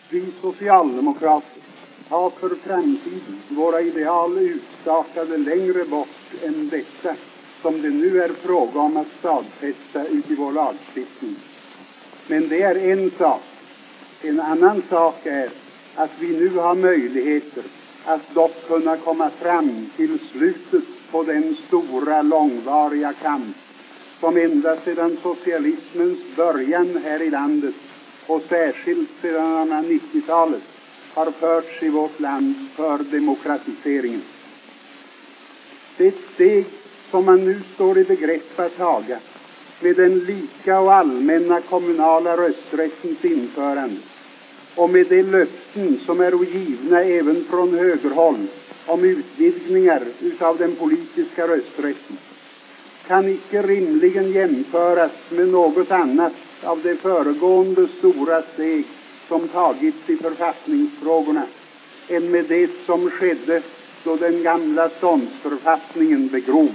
Vi socialdemokrater har för framtiden våra ideal utstakade längre bort än detta som det nu är fråga om att stadfästa ut i vår lagstiftning. Men det är en sak. En annan sak är att vi nu har möjligheter att dock kunna komma fram till slutet på den stora långvariga kamp som ända sedan socialismens början här i landet och särskilt sedan 90-talet har förts i vårt land för demokratiseringen. Det steg som man nu står i begrepp att taga med den lika och allmänna kommunala rösträttens införande och med de löften som är givna även från högerhåll om utvidgningar utav den politiska rösträtten kan icke rimligen jämföras med något annat av de föregående stora steg som tagits i författningsfrågorna än med det som skedde då den gamla ståndsförfattningen begrovs.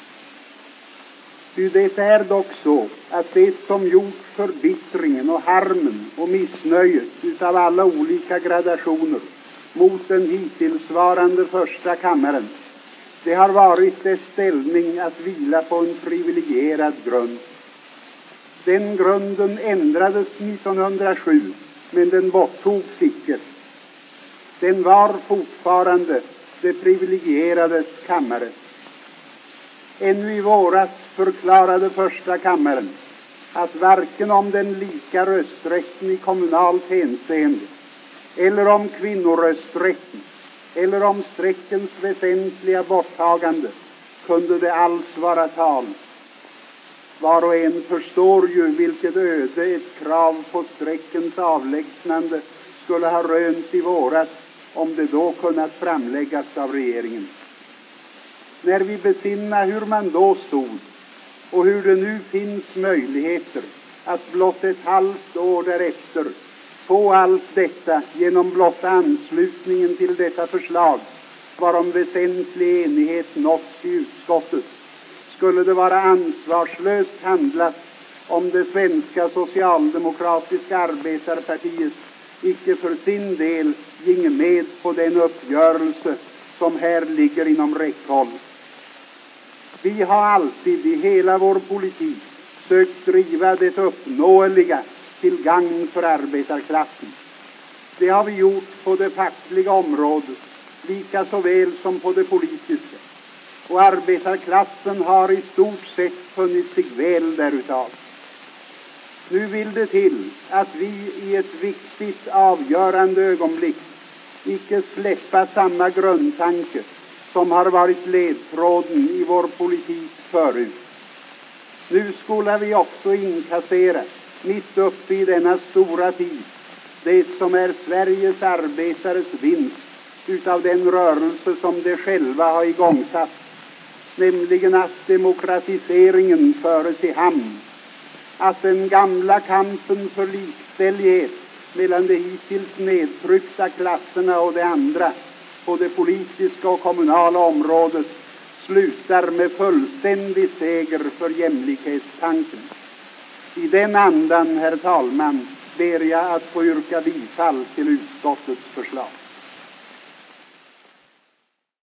Ty det är dock så att det som gjort förbittringen och harmen och missnöjet utav alla olika gradationer mot den hittillsvarande första kammaren, det har varit dess ställning att vila på en privilegierad grund. Den grunden ändrades 1907, men den borttogs icke. Den var fortfarande det privilegierades kammare. Ännu i våras förklarade första kammaren att varken om den lika rösträtten i kommunalt hänseende eller om kvinnorösträtten eller om streckens väsentliga borttagande kunde det alls vara tal. Var och en förstår ju vilket öde ett krav på streckens avlägsnande skulle ha rönt i våras om det då kunnat framläggas av regeringen. När vi besinnar hur man då stod och hur det nu finns möjligheter att blott ett halvt år därefter få allt detta genom blotta anslutningen till detta förslag, varom väsentlig enighet nåtts i utskottet, skulle det vara ansvarslöst handlat om det svenska socialdemokratiska arbetarpartiet icke för sin del ginge med på den uppgörelse som här ligger inom räckhåll. Vi har alltid i hela vår politik sökt driva det uppnåeliga till gagn för arbetarklassen. Det har vi gjort på det fackliga området, lika så väl som på det politiska. Och arbetarklassen har i stort sett funnit sig väl därutav. Nu vill det till att vi i ett viktigt avgörande ögonblick icke släppa samma grundtanke som har varit ledtråden i vår politik förut. Nu skola vi också inkassera, mitt uppe i denna stora tid, det som är Sveriges arbetares vinst utav den rörelse som de själva har igångsatt, nämligen att demokratiseringen föres i hamn, att den gamla kampen för likställighet mellan de hittills nedtryckta klasserna och de andra på det politiska och kommunala området slutar med fullständig seger för jämlikhetstanken. I den andan, herr talman, ber jag att få yrka bifall till utskottets förslag.